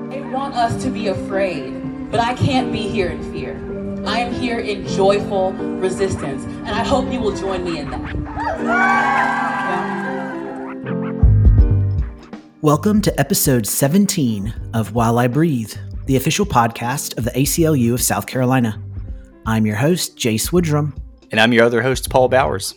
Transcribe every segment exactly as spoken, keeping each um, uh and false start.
They want us to be afraid, but I can't be here in fear. I am here in joyful resistance, and I hope you will join me in that. Welcome to episode seventeen of While I Breathe, the official podcast of the A C L U of South Carolina. I'm your host, Jace Woodrum. And I'm your other host, Paul Bowers.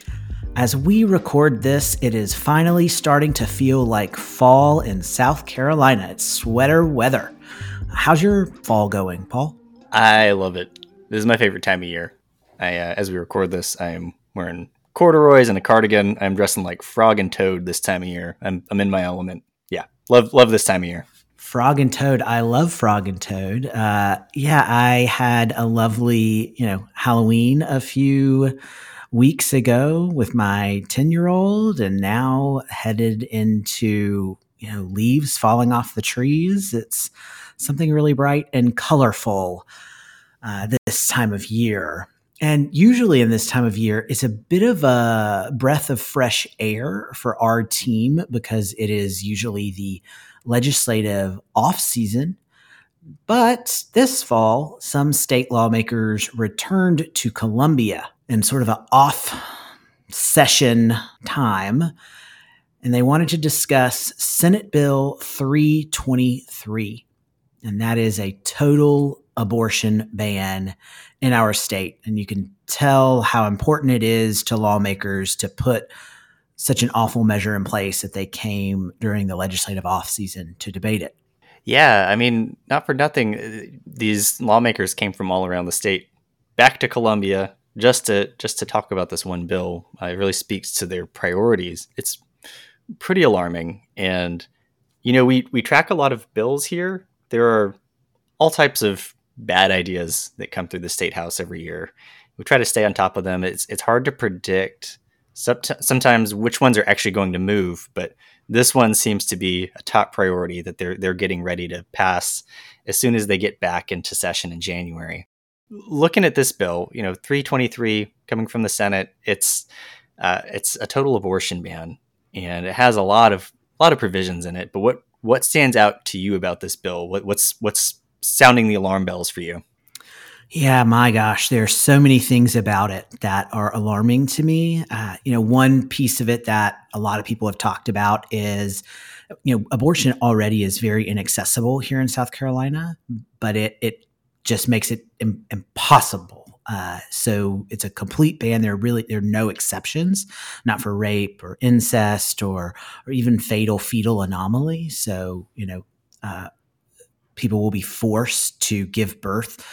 As we record this, it is finally starting to feel like fall in South Carolina. It's sweater weather. How's your fall going, Paul? I love it. This is my favorite time of year. I, uh, as we record this, I'm wearing corduroys and a cardigan. I'm dressing like Frog and Toad this time of year. I'm I'm in my element. Yeah, love love this time of year. Frog and Toad. I love Frog and Toad. Uh, yeah, I had a lovely, you know, Halloween a few weeks ago with my ten-year-old, and now headed into, you know, leaves falling off the trees. It's something really bright and colorful uh, this time of year. And usually in this time of year, it's a bit of a breath of fresh air for our team because it is usually the legislative off season. But this fall, some state lawmakers returned to Columbia in sort of an off session time, and they wanted to discuss Senate Bill three twenty-three, and that is a total abortion ban in our state. And you can tell how important it is to lawmakers to put such an awful measure in place that they came during the legislative off season to debate it. Yeah, I mean, not for nothing, these lawmakers came from all around the state back to Columbia just to just to talk about this one bill. Uh, it really speaks to their priorities. It's pretty alarming. And, you know, we, we track a lot of bills here. There are all types of bad ideas that come through the State House every year. We try to stay on top of them. It's it's hard to predict sometimes which ones are actually going to move, but this one seems to be a top priority that they're they're getting ready to pass as soon as they get back into session in January. Looking at this bill, you know, three twenty-three coming from the Senate, it's uh, it's a total abortion ban, and it has a lot of a lot of provisions in it. But what what stands out to you about this bill? What what's what's sounding the alarm bells for you? Yeah, my gosh, there's so many things about it that are alarming to me. Uh, you know, one piece of it that a lot of people have talked about is, you know, abortion already is very inaccessible here in South Carolina, but it it just makes it im- impossible. Uh, so it's a complete ban. There are really there are no exceptions, not for rape or incest or or even fatal fetal anomaly. So you know. Uh, People will be forced to give birth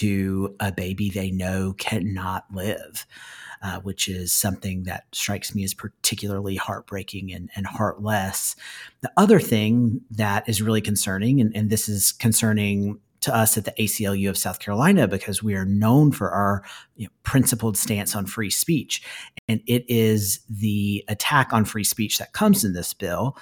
to a baby they know cannot live, uh, which is something that strikes me as particularly heartbreaking and, and heartless. The other thing that is really concerning, and, and this is concerning to us at the A C L U of South Carolina because we are known for our you know, principled stance on free speech, and it is the attack on free speech that comes in this bill.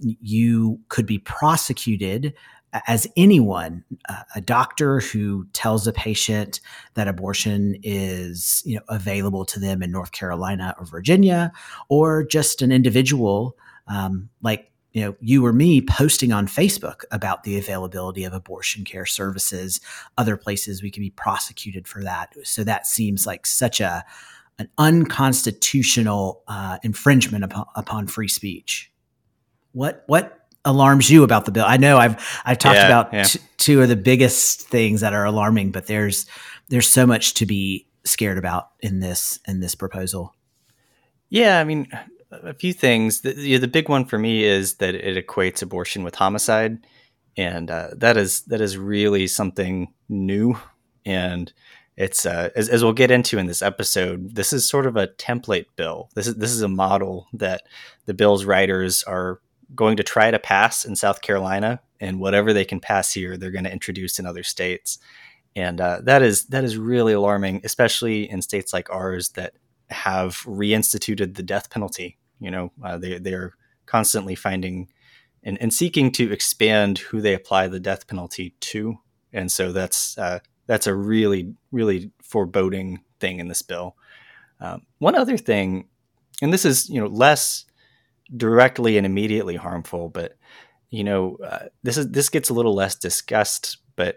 You could be prosecuted as anyone, uh, a doctor who tells a patient that abortion is, you know, available to them in North Carolina or Virginia, or just an individual um, like, you know, you or me posting on Facebook about the availability of abortion care services, other places we can be prosecuted for that. So that seems like such a an unconstitutional uh, infringement upon, upon free speech. What what? alarms you about the bill? I know I've I've talked yeah, about yeah. T- two of the biggest things that are alarming, but there's there's so much to be scared about in this in this proposal. Yeah, I mean, a few things. The, you know, the big one for me is that it equates abortion with homicide, and uh, that is that is really something new. And it's uh, as, as we'll get into in this episode, this is sort of a template bill. This is this is a model that the bill's writers are going to try to pass in South Carolina, and whatever they can pass here, they're going to introduce in other states. And uh, that is that is really alarming, especially in states like ours that have reinstituted the death penalty. You know, uh, they they're constantly finding and, and seeking to expand who they apply the death penalty to, and so that's uh, that's a really really foreboding thing in this bill. Um, one other thing, and this is you know less directly and immediately harmful, but you know, uh, this is this gets a little less discussed, but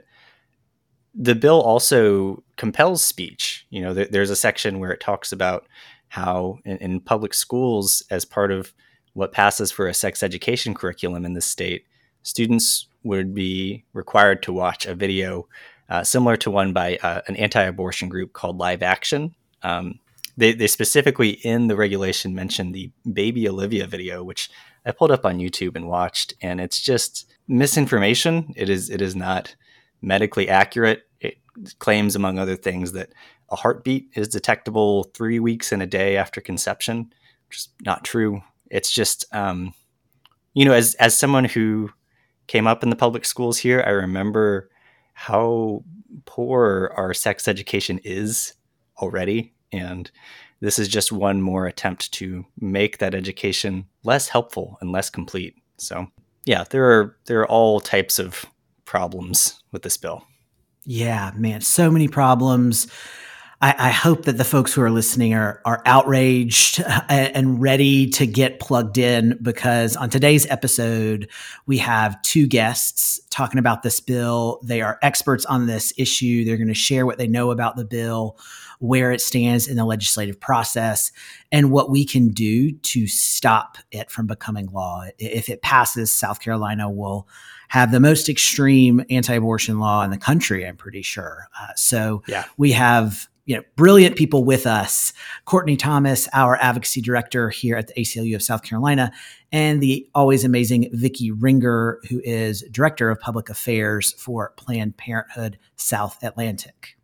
the bill also compels speech. You know, th- there's a section where it talks about how in, in public schools, as part of what passes for a sex education curriculum in the state, students would be required to watch a video uh, similar to one by uh, an anti-abortion group called Live Action. Um, they, they specifically in the regulation mentioned the Baby Olivia video, which I pulled up on YouTube and watched, and it's just misinformation. It is it is not medically accurate. It claims, among other things, that a heartbeat is detectable three weeks and a day after conception, which is not true. It's just, um, you know, as as someone who came up in the public schools here, I remember how poor our sex education is already. And this is just one more attempt to make that education less helpful and less complete. So, yeah, there are there are all types of problems with this bill. Yeah, man, so many problems. I, I hope that the folks who are listening are are outraged and ready to get plugged in, because on today's episode, we have two guests talking about this bill. They are experts on this issue. They're going to share what they know about the bill, where it stands in the legislative process, and what we can do to stop it from becoming law. If it passes, South Carolina will have the most extreme anti-abortion law in the country, I'm pretty sure. Uh, so yeah. we have you know, brilliant people with us. Courtney Thomas, our advocacy director here at the A C L U of South Carolina, and the always amazing Vicki Ringer, who is director of public affairs for Planned Parenthood South Atlantic.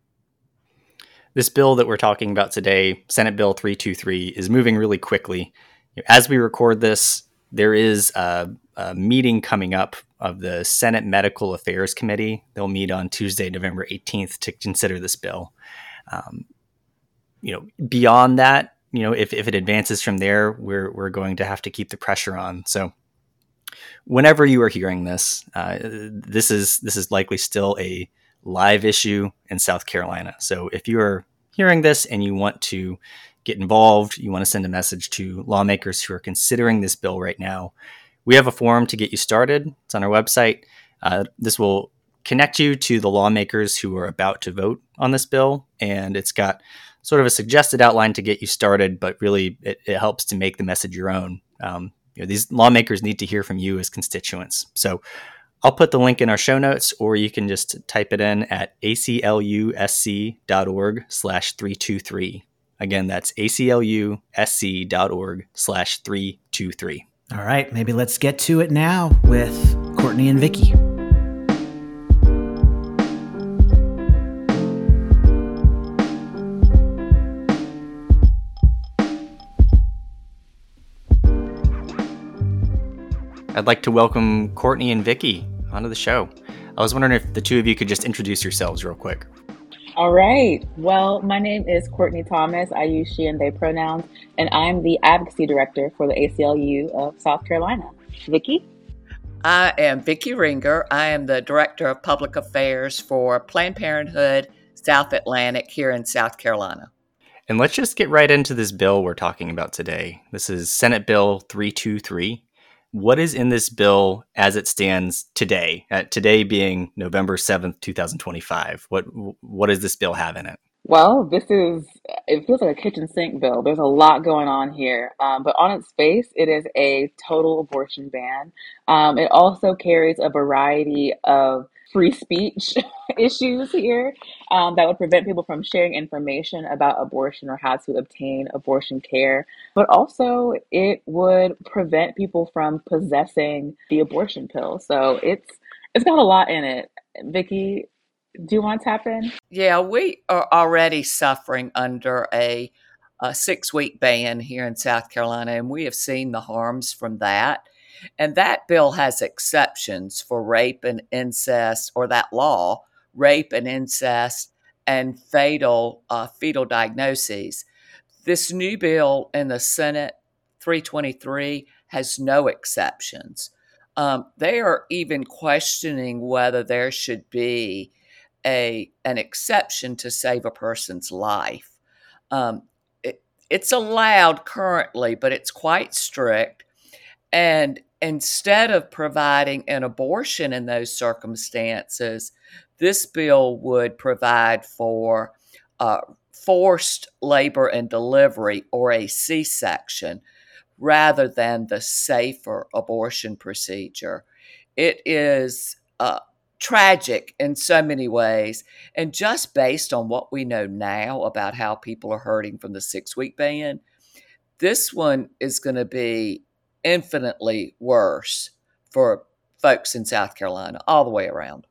This bill that we're talking about today, Senate Bill three twenty-three, is moving really quickly. As we record this, there is a, a meeting coming up of the Senate Medical Affairs Committee. They'll meet on Tuesday, November eighteenth, to consider this bill. Um, you know, beyond that, you know, if, if it advances from there, we're we're going to have to keep the pressure on. So, whenever you are hearing this, uh, this is this is likely still a live issue in South Carolina. So, if you are hearing this and you want to get involved, you want to send a message to lawmakers who are considering this bill right now, we have a forum to get you started. It's on our website. Uh, this will connect you to the lawmakers who are about to vote on this bill. And it's got sort of a suggested outline to get you started, but really it, it helps to make the message your own. Um, you know, these lawmakers need to hear from you as constituents. So I'll put the link in our show notes, or you can just type it in at aclusc.org slash 323. Again, that's aclusc.org slash 323. All right, maybe let's get to it now with Courtney and Vicki. I'd like to welcome Courtney and Vicki onto the show. I was wondering if the two of you could just introduce yourselves real quick. All right. Well, my name is Courtney Thomas. I use she and they pronouns, and I'm the advocacy director for the A C L U of South Carolina. Vicki? I am Vicki Ringer. I am the director of public affairs for Planned Parenthood South Atlantic here in South Carolina. And let's just get right into this bill we're talking about today. This is Senate Bill three twenty-three. What is in this bill as it stands today? Uh, today being November seventh, twenty twenty-five. What what does this bill have in it? Well, this is, it feels like a kitchen sink bill. There's a lot going on here. Um, but on its face, it is a total abortion ban. Um, it also carries a variety of free speech issues here um, that would prevent people from sharing information about abortion or how to obtain abortion care. But also, it would prevent people from possessing the abortion pill. So it's it's got a lot in it. Vicki, do you want to tap in? Yeah, we are already suffering under a, a six-week ban here in South Carolina, and we have seen the harms from that. And that bill has exceptions for rape and incest, or that law, rape and incest, and fatal uh, fetal diagnoses. This new bill in the Senate, three twenty-three, has no exceptions. Um, they are even questioning whether there should be a an exception to save a person's life. Um, it, it's allowed currently, but it's quite strict. And instead of providing an abortion in those circumstances, this bill would provide for uh, forced labor and delivery, or a C-section, rather than the safer abortion procedure. It is uh, tragic in so many ways. And just based on what we know now about how people are hurting from the six-week ban, this one is going to be infinitely worse for folks in South Carolina all the way around.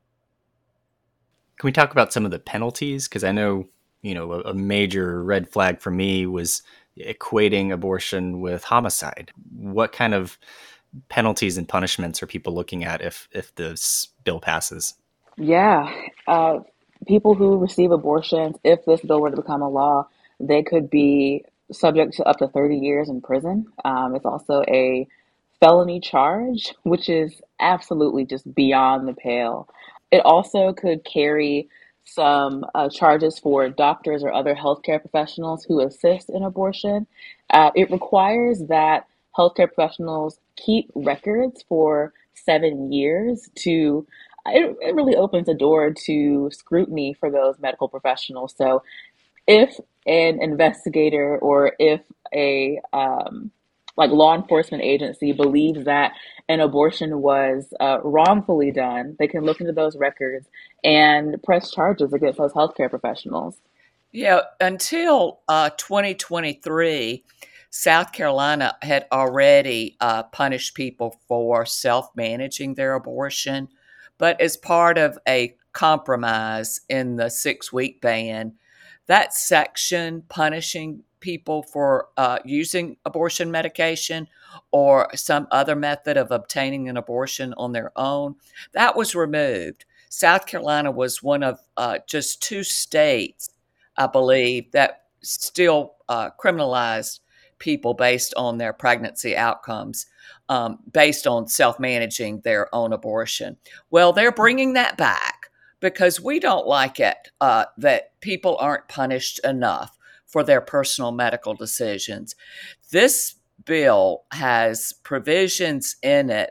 Can we talk about some of the penalties? Because I know, you know, a, a major red flag for me was equating abortion with homicide. What kind of penalties and punishments are people looking at if if this bill passes? Yeah, uh, people who receive abortions, if this bill were to become a law, they could be subject to up to thirty years in prison. Um, it's also a felony charge, which is absolutely just beyond the pale. It also could carry some uh, charges for doctors or other healthcare professionals who assist in abortion. Uh, it requires that healthcare professionals keep records for seven years to it, it really opens a door to scrutiny for those medical professionals. So if an investigator or if a um, like law enforcement agency believes that an abortion was uh, wrongfully done, they can look into those records and press charges against those healthcare professionals. Yeah, until uh, twenty twenty-three, South Carolina had already uh, punished people for self-managing their abortion. But as part of a compromise in the six-week ban, that section punishing people for uh, using abortion medication or some other method of obtaining an abortion on their own, that was removed. South Carolina was one of uh, just two states, I believe, that still uh, criminalized people based on their pregnancy outcomes, um, based on self-managing their own abortion. Well, they're bringing that back because we don't like it uh, that people aren't punished enough for their personal medical decisions. This bill has provisions in it.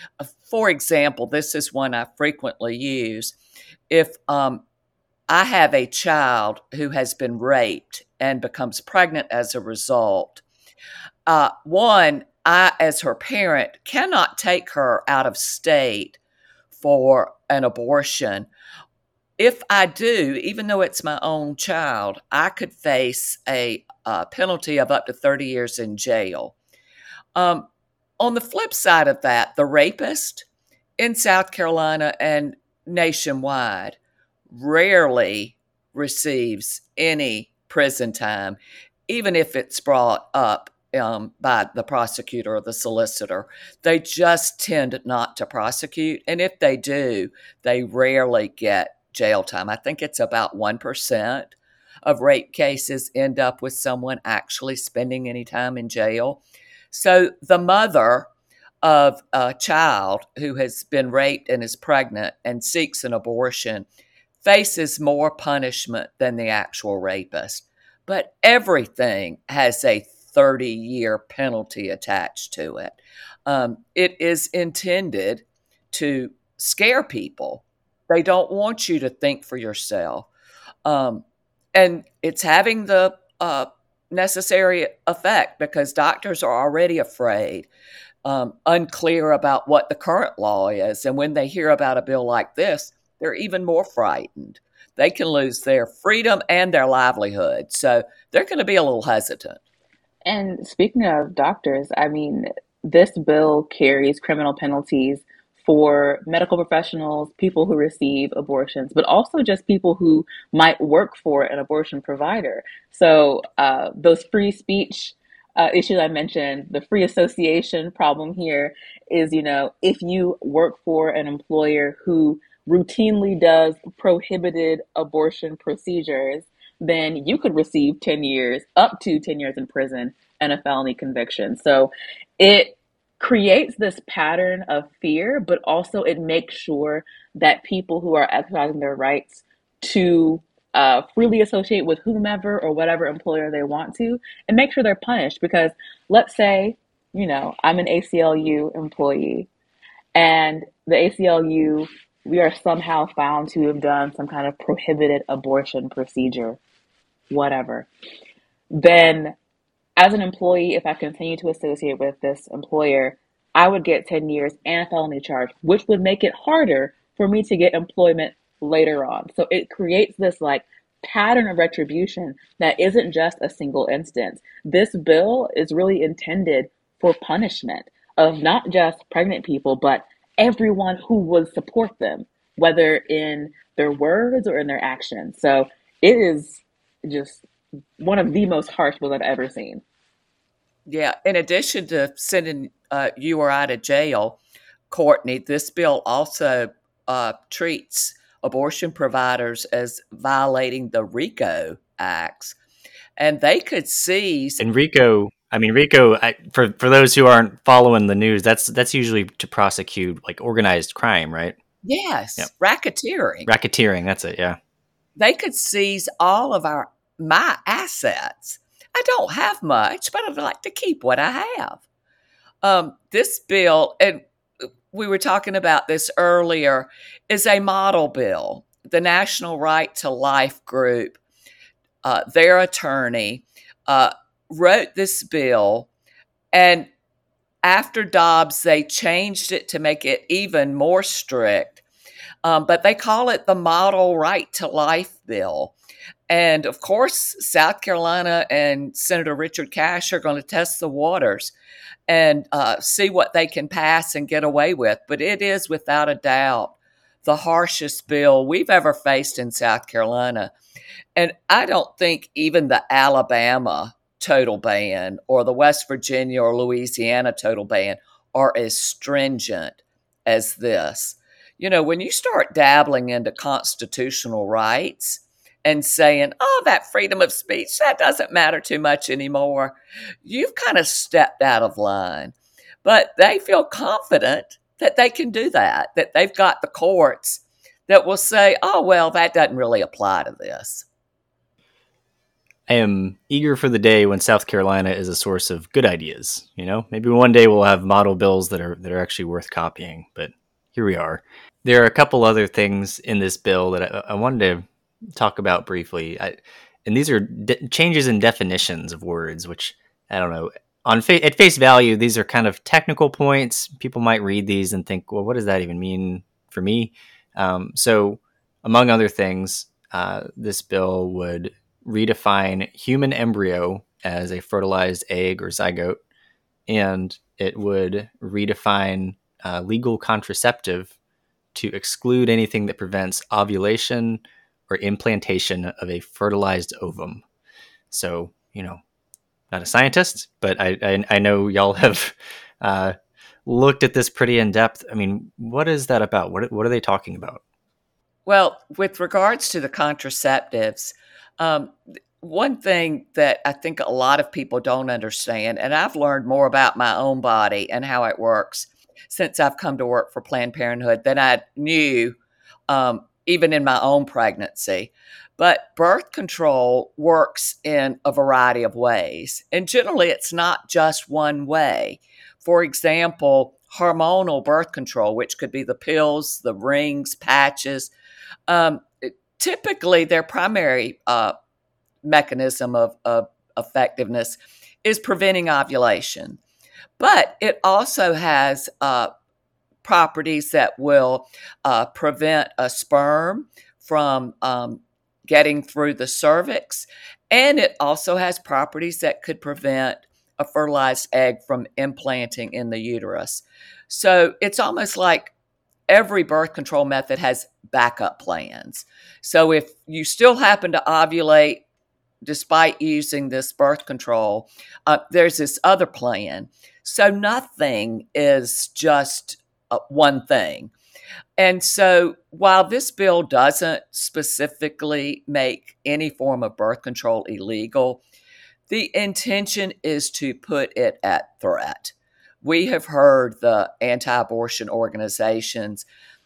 For example, this is one I frequently use. If um, I have a child who has been raped and becomes pregnant as a result, uh, one, I, as her parent, cannot take her out of state for an abortion. If I do, even though it's my own child, I could face a, a penalty of up to thirty years in jail. Um, on the flip side of that, the rapist in South Carolina and nationwide rarely receives any prison time, even if it's brought up um, by the prosecutor or the solicitor. They just tend not to prosecute. And if they do, they rarely get jail time. I think it's about one percent of rape cases end up with someone actually spending any time in jail. So the mother of a child who has been raped and is pregnant and seeks an abortion faces more punishment than the actual rapist. But everything has a thirty-year penalty attached to it. Um, it is intended to scare people. They don't want you to think for yourself. Um, and it's having the uh, necessary effect because doctors are already afraid, um, unclear about what the current law is. And when they hear about a bill like this, they're even more frightened. They can lose their freedom and their livelihood. So they're going to be a little hesitant. And speaking of doctors, I mean, this bill carries criminal penalties for medical professionals, people who receive abortions, but also just people who might work for an abortion provider. So uh, those free speech uh, issues I mentioned, the free association problem here is, you know, if you work for an employer who routinely does prohibited abortion procedures, then you could receive ten years, up to ten years in prison and a felony conviction. So it creates this pattern of fear, but also it makes sure that people who are exercising their rights to uh, freely associate with whomever or whatever employer they want to, and make sure they're punished. Because let's say you know, I'm an A C L U employee, and the A C L U, we are somehow found to have done some kind of prohibited abortion procedure, whatever, then as an employee, if I continue to associate with this employer, I would get ten years and a felony charge, which would make it harder for me to get employment later on. So it creates this like pattern of retribution that isn't just a single instance. This bill is really intended for punishment of not just pregnant people, but everyone who would support them, whether in their words or in their actions. So it is just one of the most harsh bills I've ever seen. Yeah. In addition to sending uh, you or I to jail, Courtney, this bill also uh, treats abortion providers as violating the RICO acts, and they could seize. And RICO, I mean RICO, I, for for those who aren't following the news, that's that's usually to prosecute like organized crime, right? Yes, Yep. racketeering. Racketeering, that's it. Yeah. They could seize all of our my assets. I don't have much, but I'd like to keep what I have. Um, this bill, and we were talking about this earlier, is a model bill. The National Right to Life Group, uh, their attorney, uh, wrote this bill, and after Dobbs, they changed it to make it even more strict. Um, but they call it the Model Right to Life Bill. And of course, South Carolina and Senator Richard Cash are going to test the waters and uh, see what they can pass and get away with. But it is without a doubt the harshest bill we've ever faced in South Carolina. And I don't think even the Alabama total ban or the West Virginia or Louisiana total ban are as stringent as this. You know, when you start dabbling into constitutional rights and saying, oh, that freedom of speech, that doesn't matter too much anymore, you've kind of stepped out of line. But they feel confident that they can do that, that they've got the courts that will say, oh, well, that doesn't really apply to this. I am eager for the day when South Carolina is a source of good ideas. You know, maybe one day we'll have model bills that are that are actually worth copying. But here we are. There are a couple other things in this bill that I, I wanted to talk about briefly. I, and these are de- changes in definitions of words, which I don't know. On fa- at face value, these are kind of technical points. People might read these and think, well, what does that even mean for me? Um, so, among other things, uh, this bill would redefine human embryo as a fertilized egg or zygote, and it would redefine uh, legal contraceptive to exclude anything that prevents ovulation or implantation of a fertilized ovum. So, you know, not a scientist, but I I, I know y'all have uh, looked at this pretty in depth. I mean, what is that about? What what are they talking about? Well, with regards to the contraceptives, um, one thing that I think a lot of people don't understand, and I've learned more about my own body and how it works since I've come to work for Planned Parenthood than I knew um, even in my own pregnancy. But birth control works in a variety of ways. And generally, it's not just one way. For example, hormonal birth control, which could be the pills, the rings, patches, um, typically their primary uh, mechanism of, of effectiveness is preventing ovulation. But it also has uh, properties that will uh, prevent a sperm from um, getting through the cervix. And it also has properties that could prevent a fertilized egg from implanting in the uterus. So it's almost like every birth control method has backup plans. So if you still happen to ovulate despite using this birth control, uh, there's this other plan. So nothing is just uh, one thing. And so while this bill doesn't specifically make any form of birth control illegal, the intention is to put it at threat. We have heard the anti-abortion organizations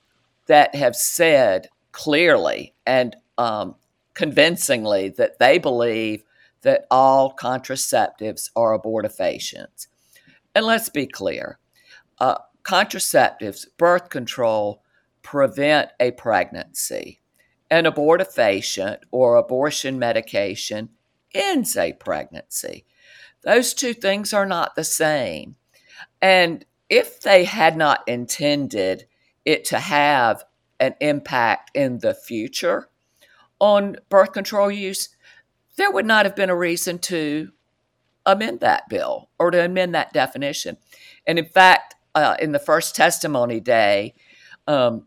that have said clearly and um, convincingly that they believe that all contraceptives are abortifacients. And let's be clear, uh, contraceptives, birth control, prevent a pregnancy. An abortifacient or abortion medication ends a pregnancy. Those two things are not the same. And if they had not intended it to have an impact in the future on birth control use, there would not have been a reason to amend that bill or to amend that definition. And in fact, uh, in the first testimony day, um,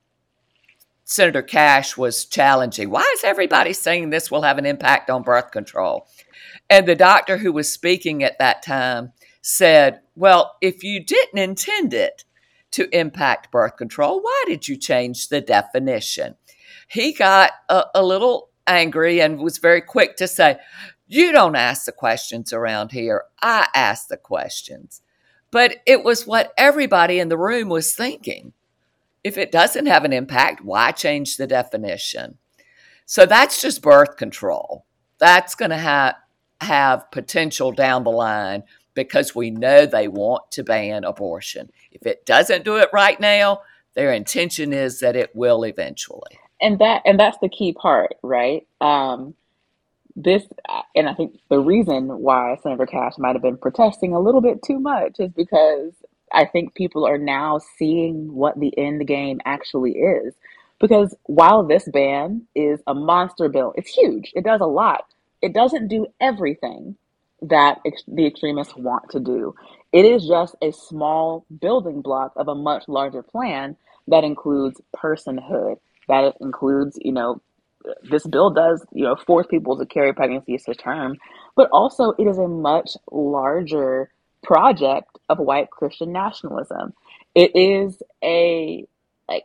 Senator Cash was challenging, why is everybody saying this will have an impact on birth control? And the doctor who was speaking at that time said, well, if you didn't intend it to impact birth control, why did you change the definition? He got a, a little angry and was very quick to say, you don't ask the questions around here. I ask the questions. But it was what everybody in the room was thinking. If it doesn't have an impact, why change the definition? So that's just birth control. That's going to have have potential down the line because we know they want to ban abortion. If it doesn't do it right now, their intention is that it will eventually. And that and that's the key part, right? Um, this and I think the reason why Senator Cash might have been protesting a little bit too much is because I think people are now seeing what the end game actually is. Because while this ban is a monster bill, it's huge. It does a lot. It doesn't do everything that ex- the extremists want to do. It is just a small building block of a much larger plan that includes personhood, that includes, you know, this bill does, you know, force people to carry pregnancies to term, but also it is a much larger project of white Christian nationalism. It is a, like,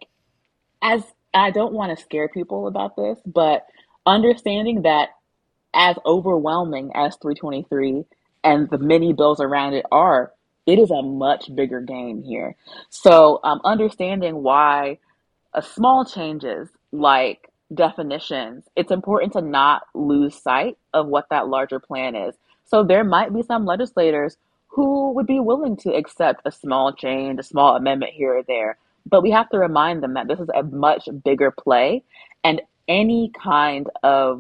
as I don't want to scare people about this, but understanding that as overwhelming as three twenty-three and the many bills around it are, it is a much bigger game here. So um, understanding why a small changes like definitions, it's important to not lose sight of what that larger plan is. So there might be some legislators who would be willing to accept a small change, a small amendment here or there. But we have to remind them that this is a much bigger play, and any kind of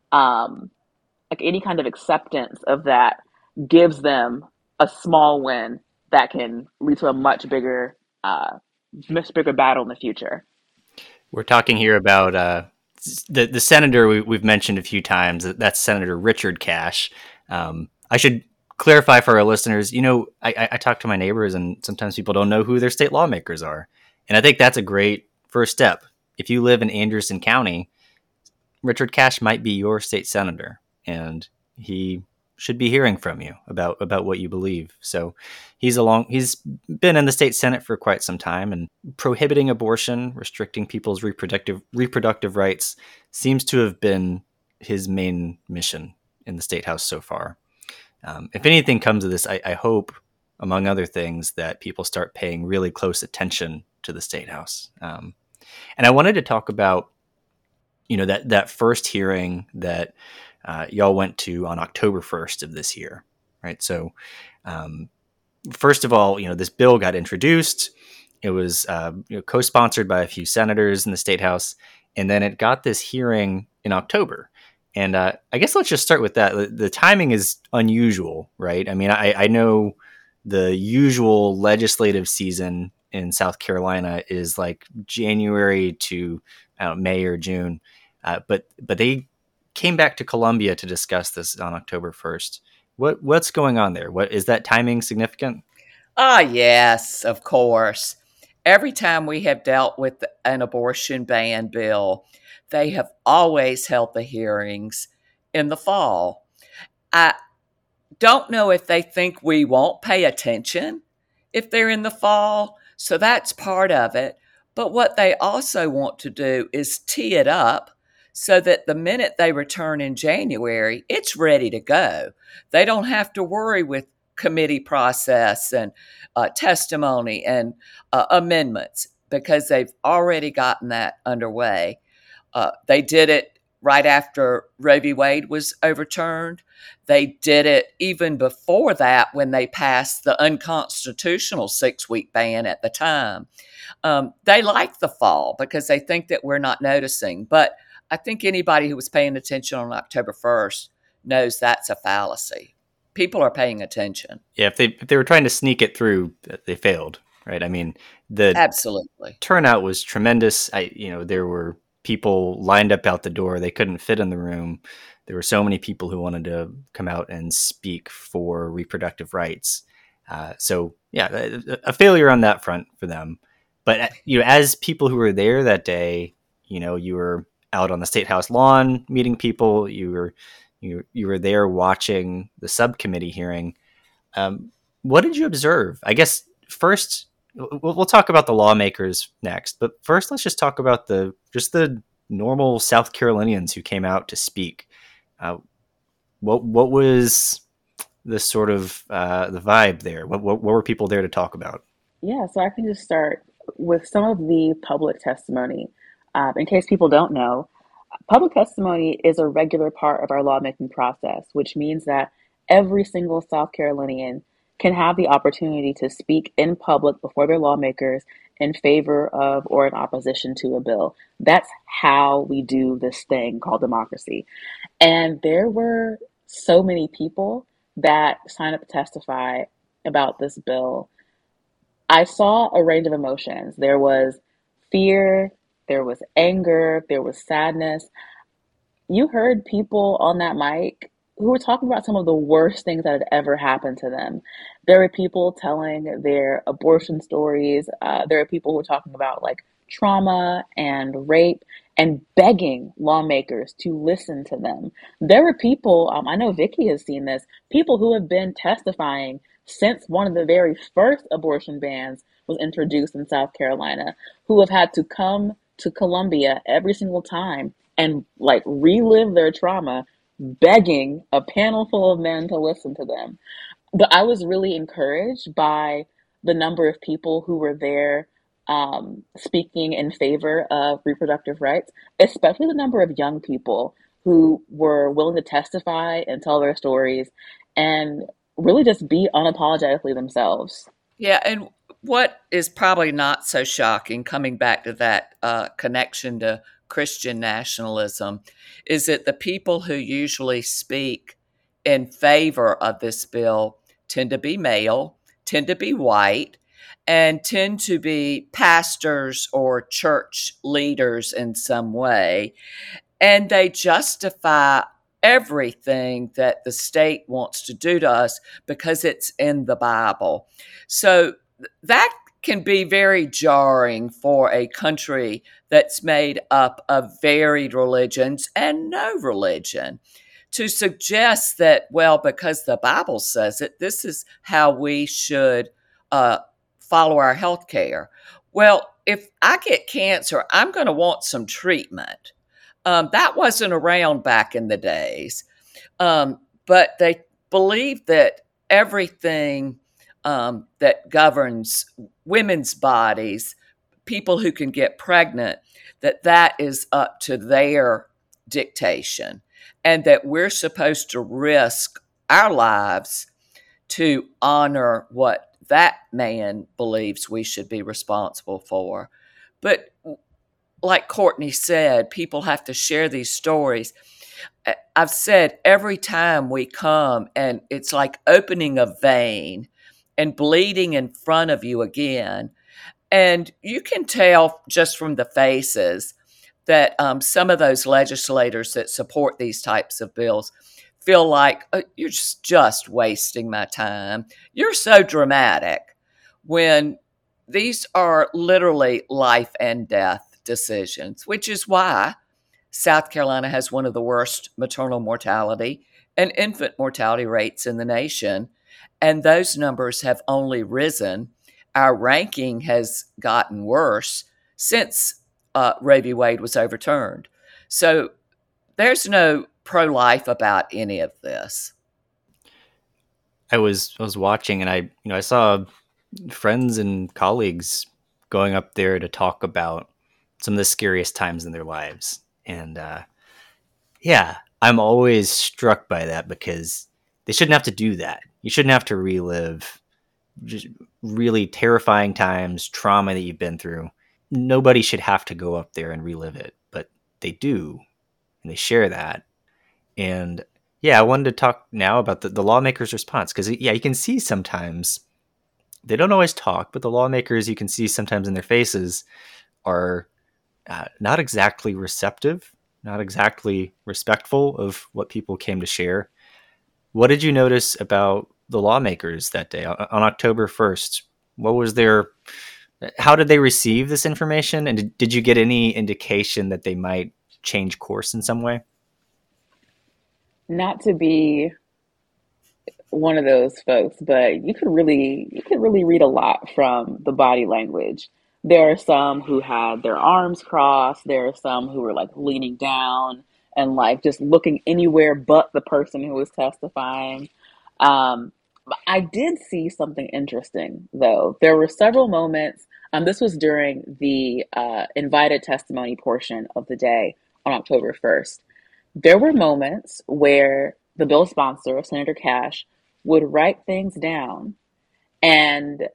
um, like any kind of acceptance of that gives them a small win that can lead to a much bigger, uh, much bigger battle in the future. We're talking here about uh, the the senator we, we've mentioned a few times. That's Senator Richard Cash. Um, I should clarify for our listeners. You know, I, I, I talk to my neighbors, and sometimes people don't know who their state lawmakers are, and I think that's a great first step. If you live in Anderson County, Richard Cash might be your state senator, and he should be hearing from you about about what you believe. So he's along he's been in the state Senate for quite some time, and prohibiting abortion, restricting people's reproductive reproductive rights seems to have been his main mission in the state house so far. Um, if anything comes of this, I, I hope, among other things, that people start paying really close attention to the state house. Um, and I wanted to talk about, you know, that that first hearing that Uh, y'all went to on October first of this year, right? So, um, first of all, you know, this bill got introduced. It was uh, you know, co-sponsored by a few senators in the state house, and then it got this hearing in October. And uh, I guess let's just start with that. The, the timing is unusual, right? I mean, I, I know the usual legislative season in South Carolina is like January to I don't know, May or June, uh, but but they came back to Columbia to discuss this on October first. What what's going on there? What is that timing significant? Ah, yes, of course. Every time we have dealt with an abortion ban bill, they have always held the hearings in the fall. I don't know if they think we won't pay attention if they're in the fall, so that's part of it. But what they also want to do is tee it up so that the minute they return in January, it's ready to go. They don't have to worry with committee process and uh, testimony and uh, amendments because they've already gotten that underway. Uh, they did it right after Roe v. Wade was overturned. They did it even before that when they passed the unconstitutional six-week ban at the time. Um, they like the fall because they think that we're not noticing. But I think anybody who was paying attention on October first knows that's a fallacy. People are paying attention. Yeah, if they if they were trying to sneak it through, they failed, right? I mean, the Absolutely. turnout was tremendous. I, you know, there were people lined up out the door. They couldn't fit in the room. There were so many people who wanted to come out and speak for reproductive rights. Uh, so yeah, a, a failure on that front for them. But you know, as people who were there that day, you know, you were out on the State House lawn meeting people. You were you you were there watching the subcommittee hearing. Um, what did you observe? I guess first we'll, we'll talk about the lawmakers next, but first let's just talk about the just the normal South Carolinians who came out to speak. Uh, what what was the sort of uh, the vibe there? What, what what were people there to talk about? Yeah, so I can just start with some of the public testimony. Um, in case people don't know, public testimony is a regular part of our lawmaking process, which means that every single South Carolinian can have the opportunity to speak in public before their lawmakers in favor of or in opposition to a bill. That's how we do this thing called democracy. And there were so many people that signed up to testify about this bill. I saw a range of emotions. There was fear, there was anger, there was sadness. You heard people on that mic who were talking about some of the worst things that had ever happened to them. There were people telling their abortion stories. Uh, there are people who were talking about like trauma and rape and begging lawmakers to listen to them. There were people, um, I know Vicky has seen this, people who have been testifying since one of the very first abortion bans was introduced in South Carolina, who have had to come to Columbia every single time and like relive their trauma, begging a panel full of men to listen to them. But I was really encouraged by the number of people who were there um, speaking in favor of reproductive rights, especially the number of young people who were willing to testify and tell their stories and really just be unapologetically themselves. Yeah, and what is probably not so shocking, coming back to that uh, connection to Christian nationalism, is that the people who usually speak in favor of this bill tend to be male, tend to be white, and tend to be pastors or church leaders in some way. And they justify everything that the state wants to do to us because it's in the Bible. So that can be very jarring for a country that's made up of varied religions and no religion. To suggest that, well, because the Bible says it, this is how we should uh, follow our health care. Well, if I get cancer, I'm going to want some treatment. Um, that wasn't around back in the days. Um, but they believe that everything um, that governs women's bodies, people who can get pregnant, that that is up to their dictation, and that we're supposed to risk our lives to honor what that man believes we should be responsible for. But like Courtney said, people have to share these stories. I've said every time we come, and it's like opening a vein and bleeding in front of you again. And you can tell just from the faces that um, some of those legislators that support these types of bills feel like, oh, you're just, just wasting my time. You're so dramatic, when these are literally life and death decisions, which is why South Carolina has one of the worst maternal mortality and infant mortality rates in the nation. And those numbers have only risen. Our ranking has gotten worse since uh, Roe v. Wade was overturned. So there's no pro-life about any of this. I was I was watching, and I you know I saw friends and colleagues going up there to talk about some of the scariest times in their lives, and uh, Yeah, I'm always struck by that because they shouldn't have to do that. You shouldn't have to relive just really terrifying times, trauma that you've been through. Nobody should have to go up there and relive it, but they do, and they share that. And yeah, I wanted to talk now about the, the lawmakers' response because, yeah, you can see sometimes they don't always talk, but the lawmakers, you can see sometimes in their faces, are uh, not exactly receptive, not exactly respectful of what people came to share. What did you notice about the lawmakers that day on, on October first? What was their, how did they receive this information? And did, did you get any indication that they might change course in some way? Not to be one of those folks, but you could really you could really read a lot from the body language. There are some who had their arms crossed, there are some who were like leaning down and like just looking anywhere but the person who was testifying. Um, I did see something interesting though. There were several moments, um, this was during the uh, invited testimony portion of the day on October first. There were moments where the bill sponsor, Senator Cash, would write things down. And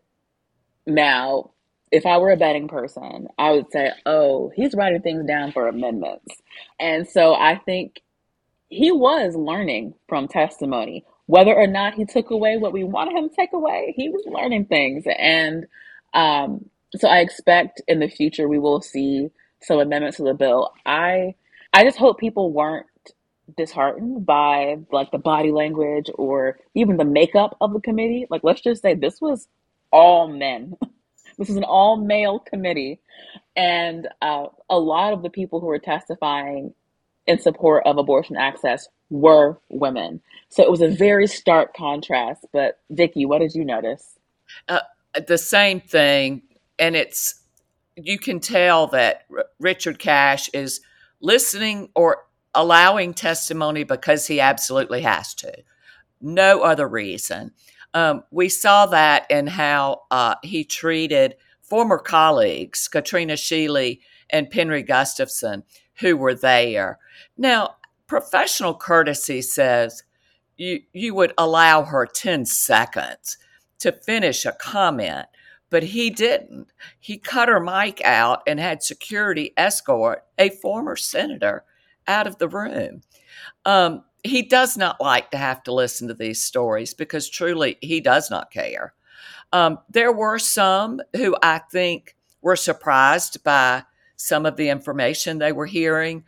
now, if I were a betting person, I would say, oh, he's writing things down for amendments. And so I think he was learning from testimony. Whether or not he took away what we wanted him to take away, he was learning things. And um, so I expect in the future we will see some amendments to the bill. I I just hope people weren't disheartened by like the body language or even the makeup of the committee. Like, let's just say this was all men. This is an all male committee. And uh, a lot of the people who were testifying in support of abortion access were women. So it was a very stark contrast. But Vicki, what did you notice? Uh, the same thing. And it's, you can tell that R- Richard Cash is listening or allowing testimony because he absolutely has to. No other reason. Um, we saw that in how uh, he treated former colleagues, Katrina Shealy and Penry Gustafson, who were there. Now, professional courtesy says you, you would allow her ten seconds to finish a comment, but he didn't. He cut her mic out and had security escort a former senator out of the room. Um, he does not like to have to listen to these stories because truly he does not care. Um, there were some who I think were surprised by some of the information they were hearing.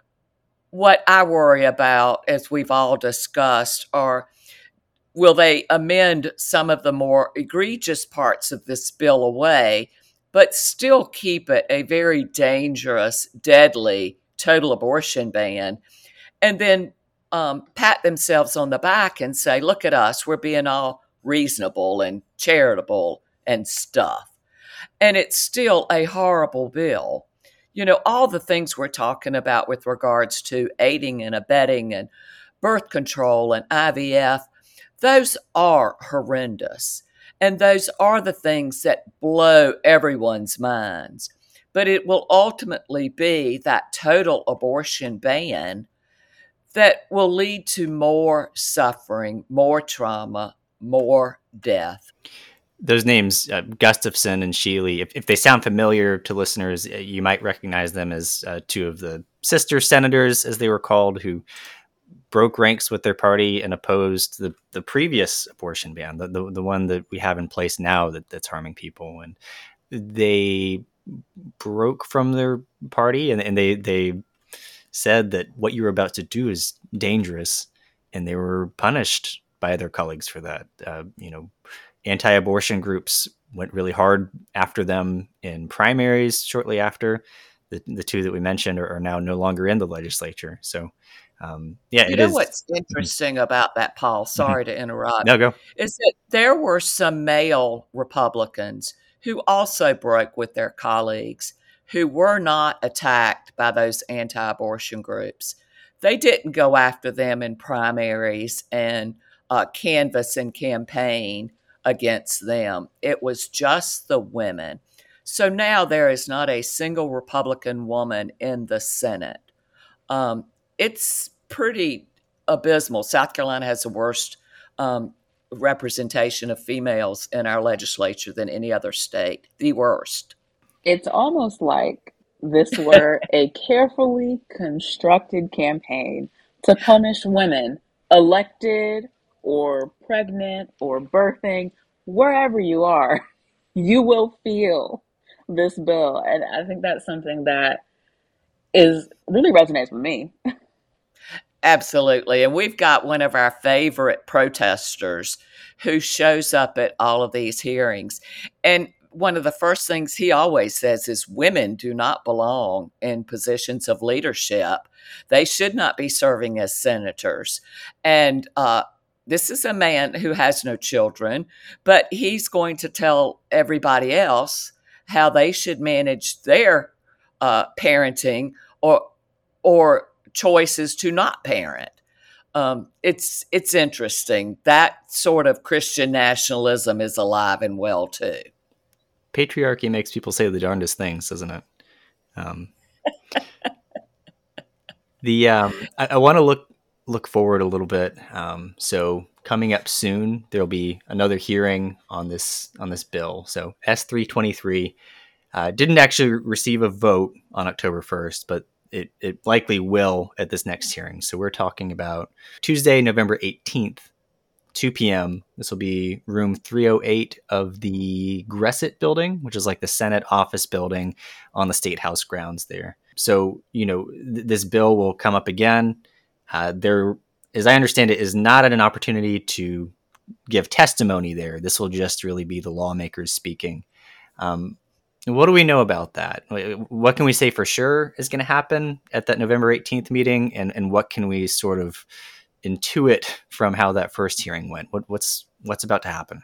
What I worry about, as we've all discussed, are will they amend some of the more egregious parts of this bill away, but still keep it a very dangerous, deadly total abortion ban, and then um, pat themselves on the back and say, look at us, we're being all reasonable and charitable and stuff. And it's still a horrible bill. You know, all the things we're talking about with regards to aiding and abetting and birth control and I V F, those are horrendous. And those are the things that blow everyone's minds. But it will ultimately be that total abortion ban that will lead to more suffering, more trauma, more death. Those names, uh, Gustafson and Shealy, if, if they sound familiar to listeners, you might recognize them as uh, two of the sister senators, as they were called, who broke ranks with their party and opposed the, the previous abortion ban, the, the the one that we have in place now that, that's harming people. And they broke from their party and, and they, they said that what you were about to do is dangerous, and they were punished by their colleagues for that. Uh, you know, anti-abortion groups went really hard after them in primaries shortly after. The, the two that we mentioned are, are now no longer in the legislature. So, um, yeah, You it know is. what's interesting about that, Paul? Sorry to interrupt. No, go. Is that there were some male Republicans who also broke with their colleagues who were not attacked by those anti-abortion groups. They didn't go after them in primaries and uh, canvass and campaign against them. It was just the women. So now there is not a single Republican woman in the Senate. Um, it's pretty abysmal. South Carolina has the worst um, representation of females in our legislature than any other state, the worst. It's almost like this were a carefully constructed campaign to punish women, elected or pregnant or birthing, wherever you are. You will feel this bill. And I think that's something that is really resonates with me. Absolutely. And we've got one of our favorite protesters who shows up at all of these hearings. And one of the first things he always says is women do not belong in positions of leadership. They should not be serving as senators. And uh, this is a man who has no children, but he's going to tell everybody else how they should manage their uh, parenting or or choices to not parent. Um, it's it's interesting. That sort of Christian nationalism is alive and well too. Patriarchy makes people say the darndest things, doesn't it? Um, the um, I, I want to look look forward a little bit. Um, so coming up soon, there'll be another hearing on this on this bill. So S three twenty-three uh, didn't actually receive a vote on October first, but It, it likely will at this next hearing. So we're talking about Tuesday, November eighteenth, two p.m. This will be room three oh eight of the Gresset building, which is like the Senate office building on the State House grounds there. So, you know, th- this bill will come up again. Uh, there, as I understand it, is not an opportunity to give testimony there. This will just really be the lawmakers speaking. Um, What do we know about that? What can we say for sure is going to happen at that November eighteenth meeting? And, and what can we sort of intuit from how that first hearing went? What, what's what's about to happen?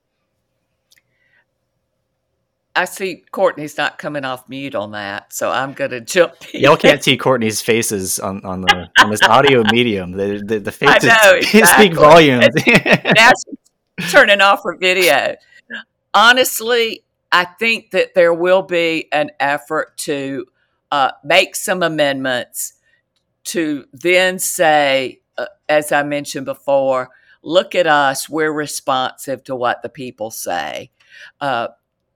I see Courtney's not coming off mute on that, so I'm going to jump in. Y'all can't see Courtney's faces on, on the on this audio medium. The the, the faces I know, exactly. speak volumes. Now she's turning off her video. Honestly, I think that there will be an effort to uh, make some amendments to then say, uh, as I mentioned before, look at us, we're responsive to what the people say. Uh,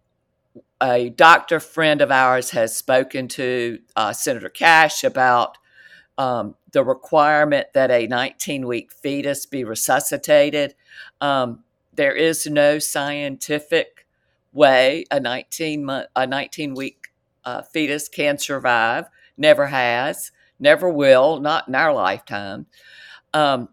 a doctor friend of ours has spoken to uh, Senator Cash about um, the requirement that a nineteen-week fetus be resuscitated. Um, there is no scientific way a nineteen month a nineteen week uh, fetus can survive. Never has, never will, not in our lifetime. Um,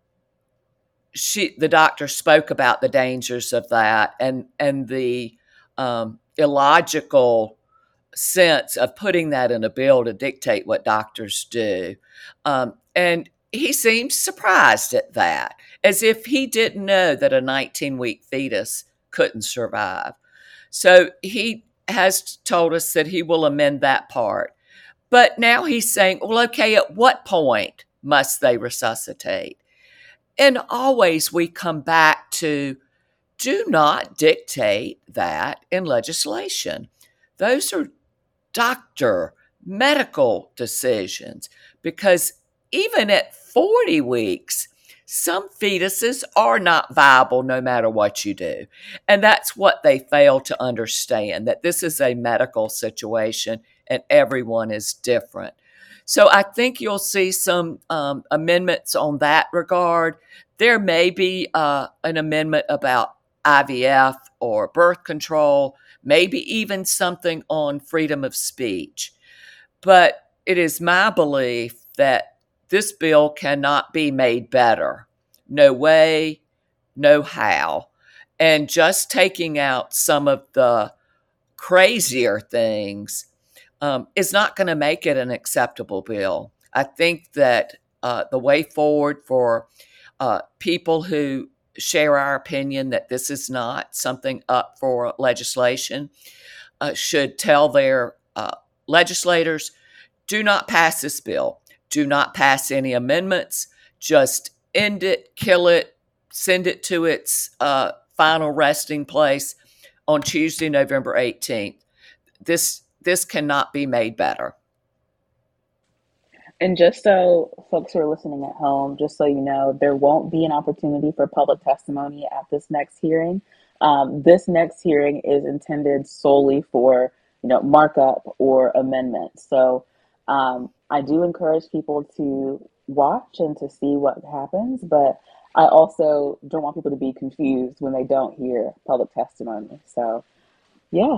she, the doctor, spoke about the dangers of that and and the um, illogical sense of putting that in a bill to dictate what doctors do. Um, and he seemed surprised at that, as if he didn't know that a nineteen-week fetus couldn't survive. So he has told us that he will amend that part. But now he's saying, well, okay, at what point must they resuscitate? And always we come back to, do not dictate that in legislation. Those are doctor, medical decisions, because even at forty weeks, some fetuses are not viable no matter what you do. And that's what they fail to understand, that this is a medical situation and everyone is different. So I think you'll see some um, amendments on that regard. There may be uh, an amendment about I V F or birth control, maybe even something on freedom of speech. But it is my belief that this bill cannot be made better. No way, no how. And just taking out some of the crazier things um, is not going to make it an acceptable bill. I think that uh, the way forward for uh, people who share our opinion that this is not something up for legislation uh, should tell their uh, legislators, do not pass this bill. Do not pass any amendments. Just end it, kill it, send it to its uh, final resting place on Tuesday, November eighteenth. This this cannot be made better. And just so folks who are listening at home, just so you know, there won't be an opportunity for public testimony at this next hearing. Um, this next hearing is intended solely for, you know, markup or amendment. So um, I do encourage people to watch and to see what happens, but I also don't want people to be confused when they don't hear public testimony. So, yeah.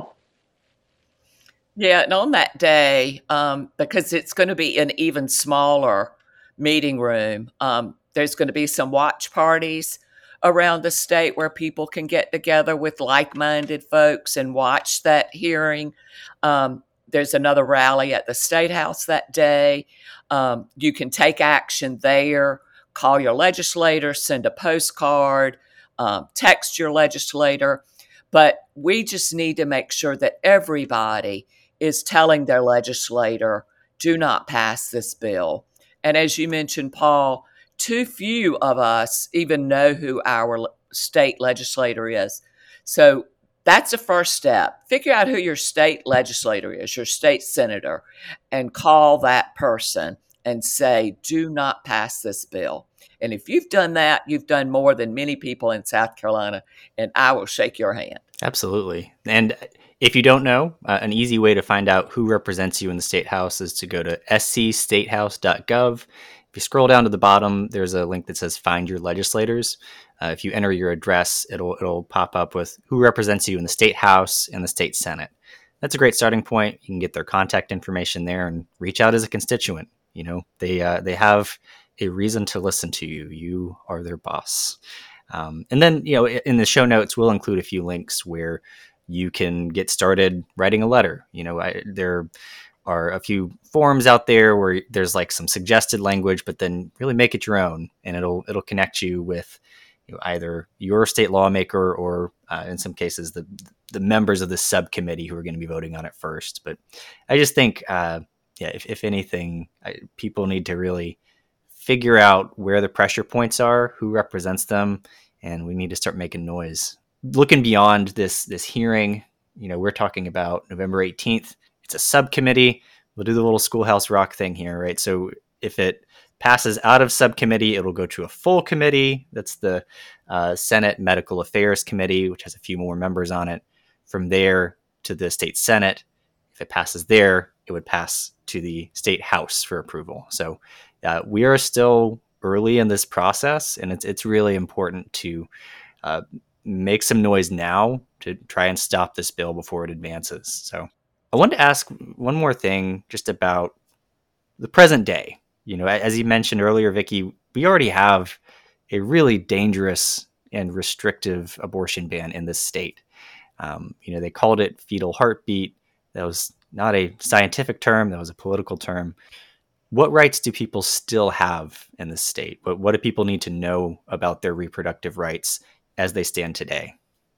Yeah, and on that day, um, because it's going to be an even smaller meeting room, um, there's going to be some watch parties around the state where people can get together with like-minded folks and watch that hearing. Um, there's another rally at the State House that day. Um, you can take action there, call your legislator, send a postcard, um, text your legislator. But we just need to make sure that everybody is telling their legislator, do not pass this bill. And as you mentioned, Paul, too few of us even know who our state legislator is. So that's the first step. Figure out who your state legislator is, your state senator, and call that person and say, do not pass this bill. And if you've done that, you've done more than many people in South Carolina, and I will shake your hand. Absolutely. And if you don't know, uh, an easy way to find out who represents you in the State House is to go to s c statehouse dot gov. If you scroll down to the bottom, there's a link that says Find Your Legislators. Uh, if you enter your address, it'll it'll pop up with who represents you in the State House and the State Senate. That's a great starting point. You can get their contact information there and reach out as a constituent. You know, they uh, they have a reason to listen to you. You are their boss. Um, and then, you know, in the show notes, we'll include a few links where you can get started writing a letter. You know, I, there are a few forums out there where there's like some suggested language, but then really make it your own, and it'll it'll connect you with, you know, either your state lawmaker or uh, in some cases the the members of the subcommittee who are going to be voting on it first. But I just think, uh, yeah, if, if anything, I, people need to really figure out where the pressure points are, who represents them, and we need to start making noise. Looking beyond this this hearing, you know, we're talking about November eighteenth. It's a subcommittee. We'll do the little Schoolhouse Rock thing here, right? So if it passes out of subcommittee, it'll go to a full committee. That's the uh, Senate Medical Affairs Committee, which has a few more members on it. From there to the state Senate. If it passes there, it would pass to the state House for approval. So uh, we are still early in this process, and it's it's really important to uh, make some noise now to try and stop this bill before it advances. So I wanted to ask one more thing just about the present day. You know, as you mentioned earlier, Vicki, we already have a really dangerous and restrictive abortion ban in this state. Um, you know, they called it fetal heartbeat. That was not a scientific term. That was a political term. What rights do people still have in this state? What, what do people need to know about their reproductive rights as they stand today?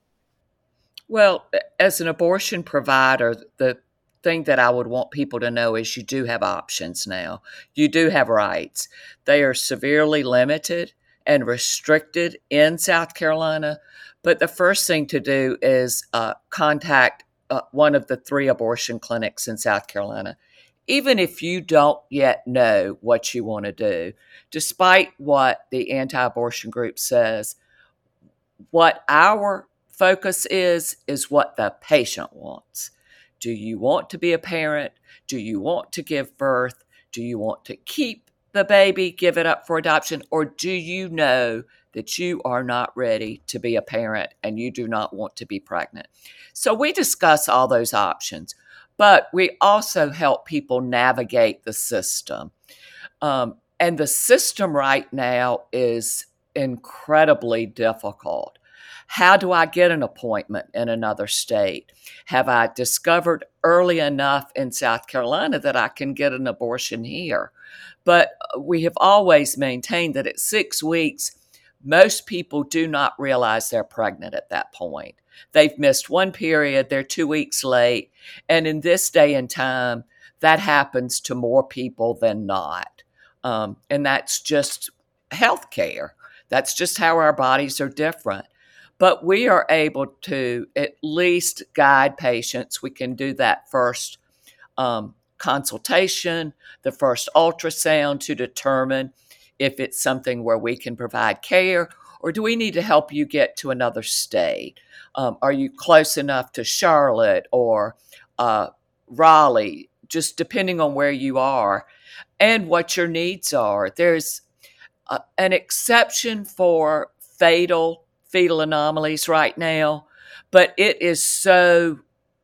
Well, as an abortion provider, the thing that I would want people to know is you do have options now. You do have rights. They are severely limited and restricted in South Carolina. But the first thing to do is uh, contact uh, one of the three abortion clinics in South Carolina. Even if you don't yet know what you want to do, despite what the anti-abortion group says, what our focus is, is what the patient wants. Do you want to be a parent? Do you want to give birth? Do you want to keep the baby, give it up for adoption? Or do you know that you are not ready to be a parent and you do not want to be pregnant? So we discuss all those options, but we also help people navigate the system. Um, and the system right now is incredibly difficult. How do I get an appointment in another state? Have I discovered early enough in South Carolina that I can get an abortion here? But we have always maintained that at six weeks, most people do not realize they're pregnant at that point. They've missed one period, they're two weeks late. And in this day and time, that happens to more people than not. Um, and that's just healthcare. That's just how our bodies are different. But we are able to at least guide patients. We can do that first um, consultation, the first ultrasound to determine if it's something where we can provide care, or do we need to help you get to another state? Um, are you close enough to Charlotte or uh, Raleigh, just depending on where you are and what your needs are. There's uh, an exception for fatal fetal anomalies right now, but it is so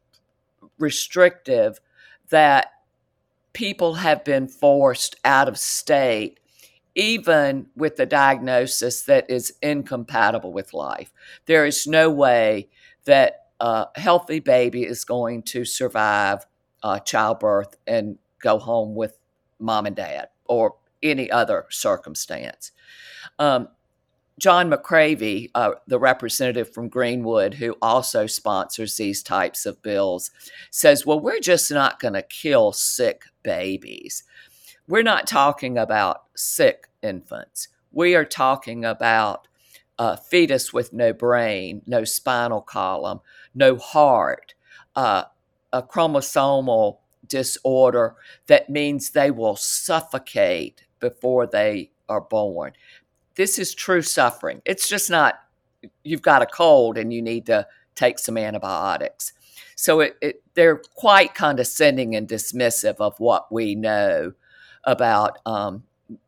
restrictive that people have been forced out of state, even with the diagnosis that is incompatible with life. There is no way that a healthy baby is going to survive uh, childbirth and go home with mom and dad or any other circumstance. Um, John McCravey, uh, the representative from Greenwood, who also sponsors these types of bills, says, well, we're just not going to kill sick babies. We're not talking about sick infants. We are talking about a fetus with no brain, no spinal column, no heart, uh, a chromosomal disorder that means they will suffocate before they are born. This is true suffering. It's just not, you've got a cold and you need to take some antibiotics. So it, it, they're quite condescending and dismissive of what we know about um,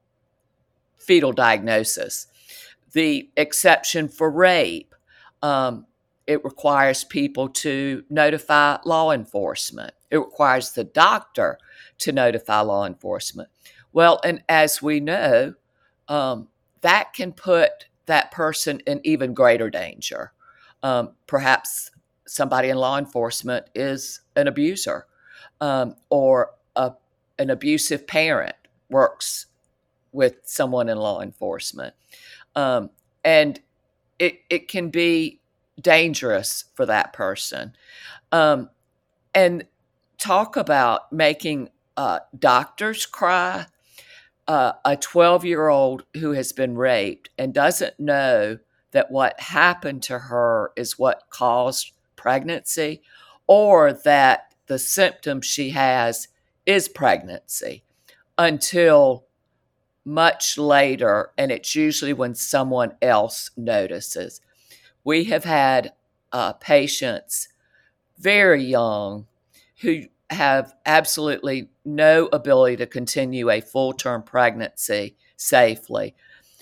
fetal diagnosis. The exception for rape, um, it requires people to notify law enforcement. It requires the doctor to notify law enforcement. Well, and as we know, um, that can put that person in even greater danger. Um, perhaps somebody in law enforcement is an abuser, um, or a, an abusive parent works with someone in law enforcement. Um, and it, it can be dangerous for that person. Um, and talk about making uh, doctors cry. Uh, a twelve-year-old who has been raped and doesn't know that what happened to her is what caused pregnancy, or that the symptoms she has is pregnancy until much later, and it's usually when someone else notices. We have had uh, patients very young who have absolutely no ability to continue a full-term pregnancy safely.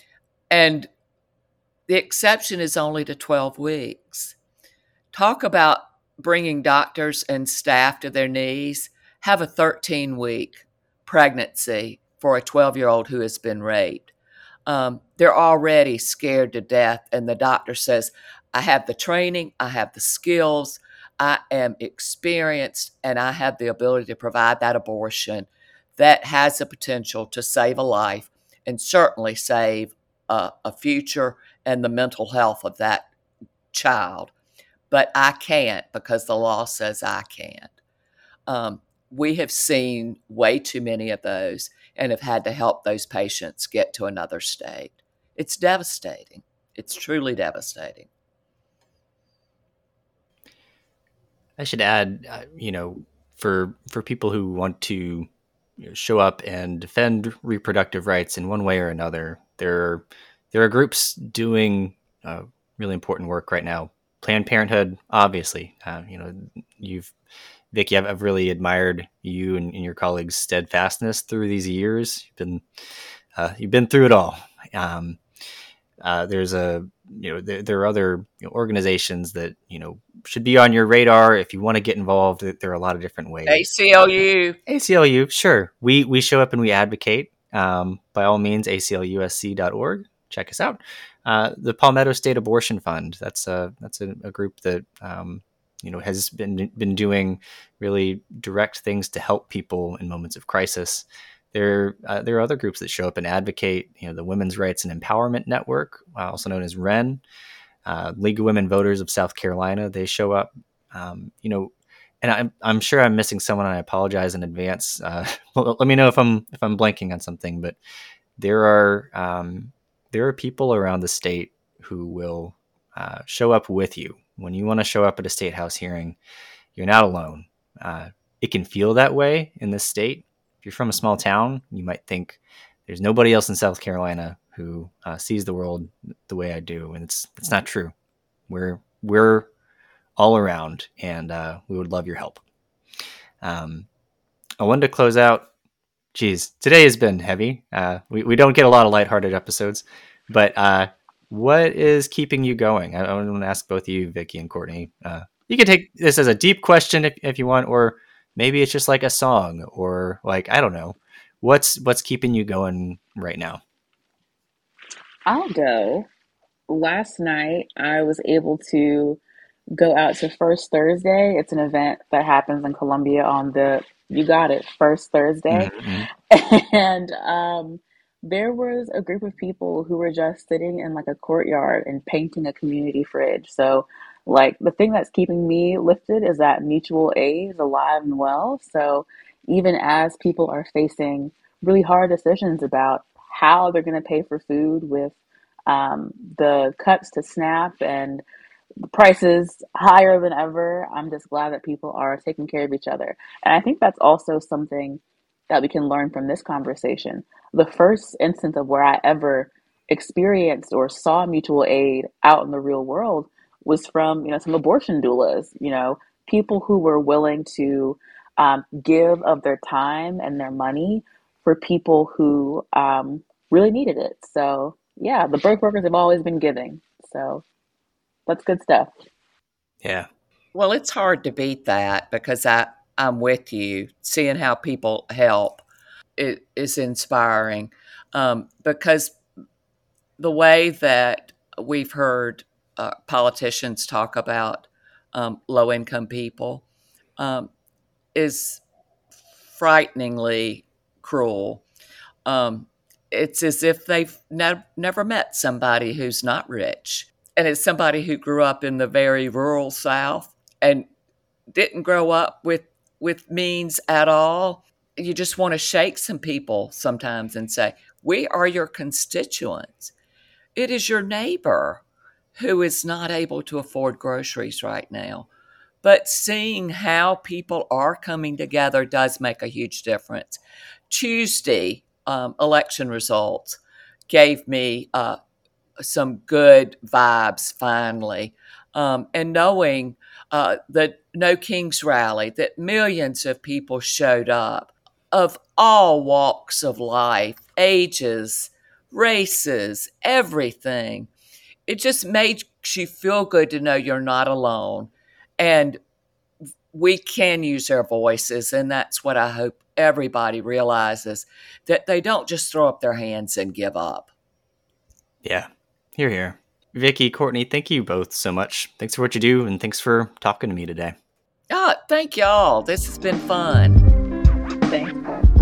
And the exception is only to twelve weeks. Talk about bringing doctors and staff to their knees. Have a thirteen-week pregnancy for a twelve-year-old who has been raped. Um, they're already scared to death, and the doctor says, I have the training, I have the skills, I am experienced, and I have the ability to provide that abortion that has the potential to save a life and certainly save a, a future and the mental health of that child. But I can't because the law says I can't. Um, we have seen way too many of those and have had to help those patients get to another state. It's devastating. It's truly devastating. I should add, uh, you know, for for people who want to you know, show up and defend reproductive rights in one way or another, there there are groups doing uh, really important work right now. Planned Parenthood, obviously, uh, you know, you've Vicki, I've, I've really admired you and, and your colleagues' steadfastness through these years. You've been uh, you've been through it all. Um, uh, there's a you know there, there are other you know, organizations that you know should be on your radar if you want to get involved. There are a lot of different ways. A C L U, A C L U, sure. We we show up and we advocate. Um, by all means, A C L U S C dot org. Check us out. Uh, the Palmetto State Abortion Fund. That's a that's a, a group that um, you know has been been doing really direct things to help people in moments of crisis. There, uh, there are other groups that show up and advocate. You know, the Women's Rights and Empowerment Network, uh, also known as R E N, uh, League of Women Voters of South Carolina. They show up. Um, you know, and I'm I'm sure I'm missing someone, and I apologize in advance. Uh, let me know if I'm if I'm blanking on something. But there are um, there are people around the state who will uh, show up with you when you want to show up at a state house hearing. You're not alone. Uh, it can feel that way in this state. If you're from a small town, you might think there's nobody else in South Carolina who uh, sees the world the way I do, and it's it's not true. We're we're all around, and uh, we would love your help. Um, I wanted to close out. Geez, today has been heavy. Uh, we we don't get a lot of lighthearted episodes, but uh, what is keeping you going? I, I want to ask both of you, Vicki and Courtney. Uh, you can take this as a deep question if, if you want, or maybe it's just like a song, or like I don't know. What's what's keeping you going right now? I'll go. Last night, I was able to go out to First Thursday. It's an event that happens in Columbia on the, you got it, First Thursday. Mm-hmm. And um, there was a group of people who were just sitting in like a courtyard and painting a community fridge. So, like, the thing that's keeping me lifted is that mutual aid is alive and well. So, even as people are facing really hard decisions about how they're going to pay for food with um, the cuts to SNAP and the prices higher than ever, I'm just glad that people are taking care of each other. And I think that's also something that we can learn from this conversation. The first instance of where I ever experienced or saw mutual aid out in the real world was from, you know, some abortion doulas, you know, people who were willing to um, give of their time and their money for people who um, really needed it. So yeah, the birth workers have always been giving. So that's good stuff. Yeah. Well, it's hard to beat that because I, I'm with you. Seeing how people help it is inspiring um, because the way that we've heard uh, politicians talk about um, low-income people um, is frighteningly cruel. Um, it's as if they've ne- never met somebody who's not rich. And it's somebody who grew up in the very rural South and didn't grow up with, with means at all. You just want to shake some people sometimes and say, we are your constituents. It is your neighbor who is not able to afford groceries right now. But seeing how people are coming together does make a huge difference. Tuesday, um, election results gave me uh, some good vibes finally. Um, and knowing uh, the No Kings rally, that millions of people showed up of all walks of life, ages, races, everything. It just made you feel good to know you're not alone. And we can use our voices. And that's what I hope everybody realizes, that they don't just throw up their hands and give up. Yeah. Here, here. Vicki, Courtney, thank you both so much. Thanks for what you do, and thanks for talking to me today. Oh, thank y'all. This has been fun. Thanks.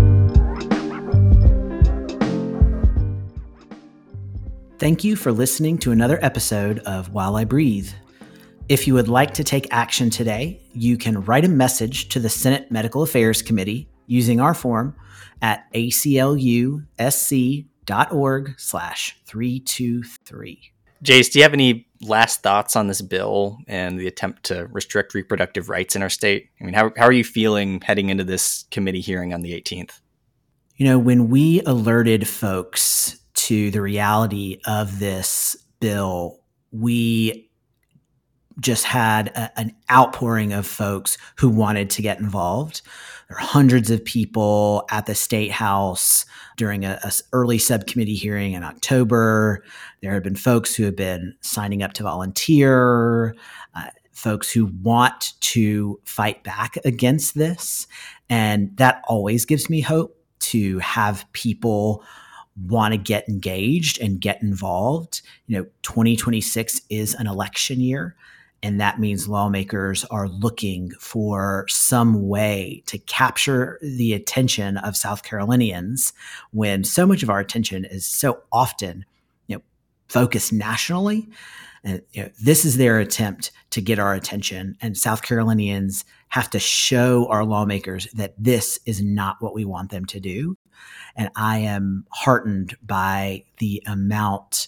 Thank you for listening to another episode of While I Breathe. If you would like to take action today, you can write a message to the Senate Medical Affairs Committee using our form at A C L U S C dot org slash three two three. Jace, do you have any last thoughts on this bill and the attempt to restrict reproductive rights in our state? I mean, how, how are you feeling heading into this committee hearing on the eighteenth? You know, when we alerted folks to the reality of this bill, we just had a, an outpouring of folks who wanted to get involved. There are hundreds of people at the State House during a, a early subcommittee hearing in October. There have been folks who have been signing up to volunteer, uh, folks who want to fight back against this. And that always gives me hope to have people want to get engaged and get involved. You know, twenty twenty-six is an election year. And that means lawmakers are looking for some way to capture the attention of South Carolinians when so much of our attention is so often, you know, focused nationally. And you know, this is their attempt to get our attention. And South Carolinians have to show our lawmakers that this is not what we want them to do. And I am heartened by the amount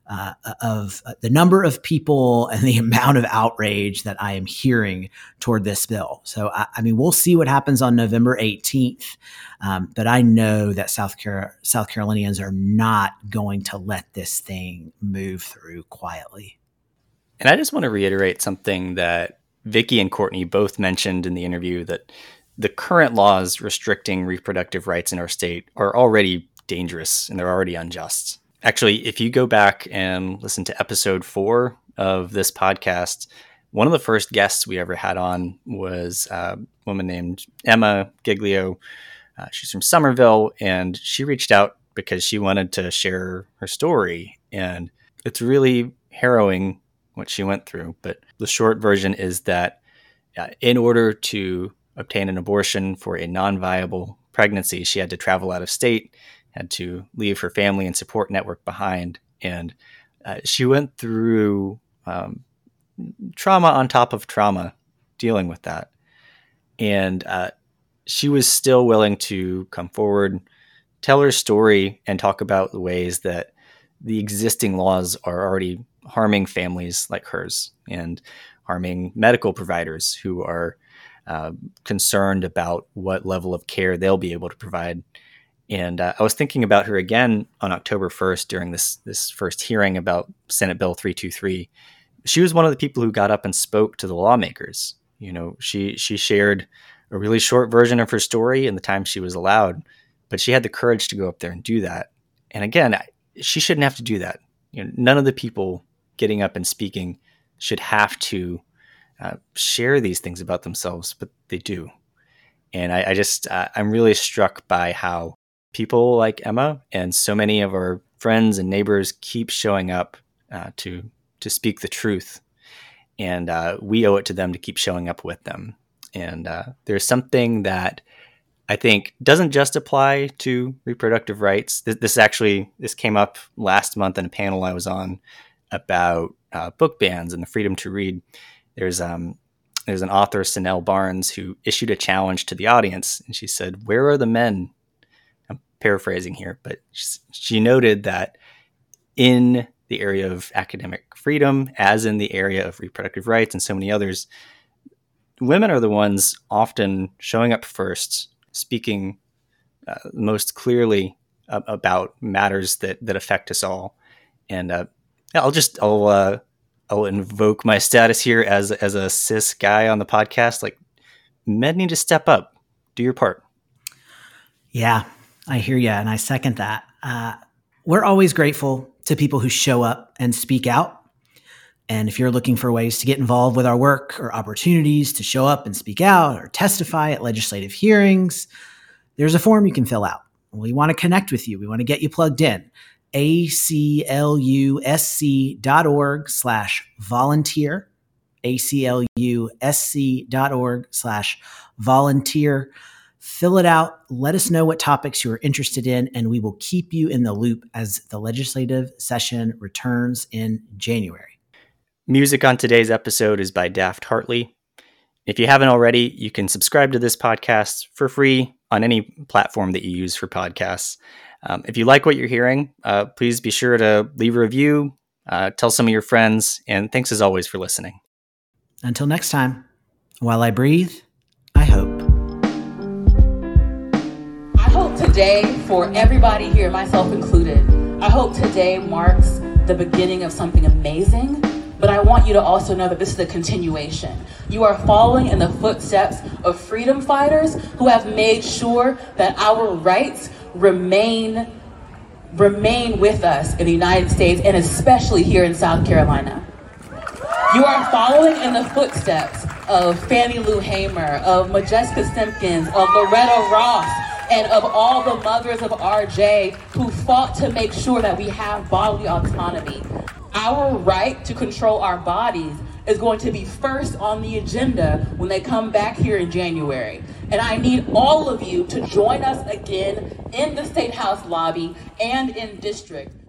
uh, of the number of people and the amount of outrage that I am hearing toward this bill. So, I, I mean, we'll see what happens on November eighteenth. Um, but I know that South, Car- South Carolinians are not going to let this thing move through quietly. And I just want to reiterate something that Vicky and Courtney both mentioned in the interview, that the current laws restricting reproductive rights in our state are already dangerous and they're already unjust. Actually, if you go back and listen to episode four of this podcast, one of the first guests we ever had on was a woman named Emma Giglio. Uh, she's from Somerville, and she reached out because she wanted to share her story. And it's really harrowing what she went through. But the short version is that uh, in order to obtain an abortion for a non-viable pregnancy, she had to travel out of state, had to leave her family and support network behind. And uh, she went through um, trauma on top of trauma dealing with that. And uh, she was still willing to come forward, tell her story, and talk about the ways that the existing laws are already harming families like hers and harming medical providers who are uh, concerned about what level of care they'll be able to provide. And uh, I was thinking about her again on October first during this this first hearing about Senate Bill three twenty-three. She was one of the people who got up and spoke to the lawmakers. You know, she she shared a really short version of her story in the time she was allowed, but she had the courage to go up there and do that. And again, I, she shouldn't have to do that. You know, none of the people getting up and speaking should have to uh, share these things about themselves, but they do. And I, I just uh, I'm really struck by how people like Emma and so many of our friends and neighbors keep showing up uh, to to speak the truth. And uh, we owe it to them to keep showing up with them. And uh, there's something that I think doesn't just apply to reproductive rights. This, this actually, this came up last month in a panel I was on about uh, book bans and the freedom to read. There's um, there's an author, Sanel Barnes, who issued a challenge to the audience. And she said, "Where are the men?" I'm paraphrasing here, but she noted that in the area of academic freedom, as in the area of reproductive rights and so many others, women are the ones often showing up first, speaking uh, most clearly uh, about matters that that affect us all. And uh, I'll just I'll uh, I'll invoke my status here as as a cis guy on the podcast. Like, men need to step up, do your part. Yeah, I hear you, and I second that. Uh, we're always grateful to people who show up and speak out. And if you're looking for ways to get involved with our work or opportunities to show up and speak out or testify at legislative hearings, there's a form you can fill out. We want to connect with you. We want to get you plugged in. A C L U S C dot org slash volunteer. A C L U S C dot org slash volunteer. Fill it out. Let us know what topics you're interested in, and we will keep you in the loop as the legislative session returns in January. Music on today's episode is by Daft Hartley. If you haven't already, you can subscribe to this podcast for free on any platform that you use for podcasts. Um, if you like what you're hearing, uh, please be sure to leave a review, uh, tell some of your friends, and thanks as always for listening. Until next time, while I breathe, I hope. I hope today, for everybody here, myself included, I hope today marks the beginning of something amazing. But I want you to also know that this is a continuation. You are following in the footsteps of freedom fighters who have made sure that our rights remain, remain with us in the United States, and especially here in South Carolina. You are following in the footsteps of Fannie Lou Hamer, of Majeska Simpkins, of Loretta Ross, and of all the mothers of R J who fought to make sure that we have bodily autonomy. Our right to control our bodies is going to be first on the agenda when they come back here in January. And I need all of you to join us again in the State House lobby and in district.